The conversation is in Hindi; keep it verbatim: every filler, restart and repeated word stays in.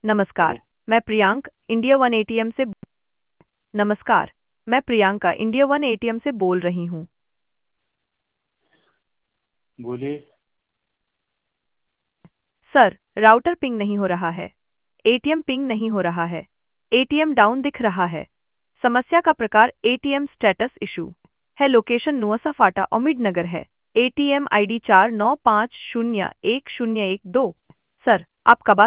नमस्कार, मैं प्रियांक इंडिया वन एटीएम से नमस्कार, मैं प्रियंका इंडिया वन एटीएम से बोल रही हूँ। बोलिए। सर, राउटर पिंग नहीं हो रहा है। एटीएम पिंग नहीं हो रहा है। एटीएम डाउन दिख रहा है। समस्या का प्रकार एटीएम स्टेटस इशू है। लोकेशन नुआसा फाटा उम्मीद नगर है। एटीएम आईडी चार नौ पाँच शून्य एक शून्य एक दो। सर, आप कब आ